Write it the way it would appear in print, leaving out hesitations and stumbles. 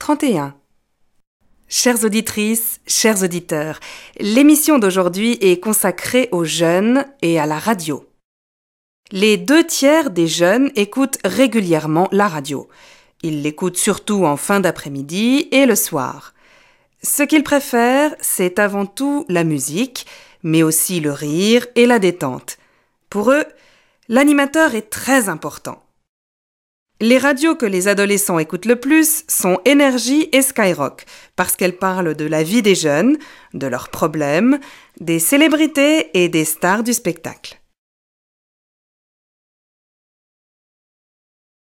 31. Chères auditrices, chers auditeurs, l'émission d'aujourd'hui est consacrée aux jeunes et à la radio. Les 2/3 des jeunes écoutent régulièrement la radio. Ils l'écoutent surtout en fin d'après-midi et le soir. Ce qu'ils préfèrent, c'est avant tout la musique, mais aussi le rire et la détente. Pour eux, l'animateur est très important. Les radios que les adolescents écoutent le plus sont Énergie et Skyrock, parce qu'elles parlent de la vie des jeunes, de leurs problèmes, des célébrités et des stars du spectacle.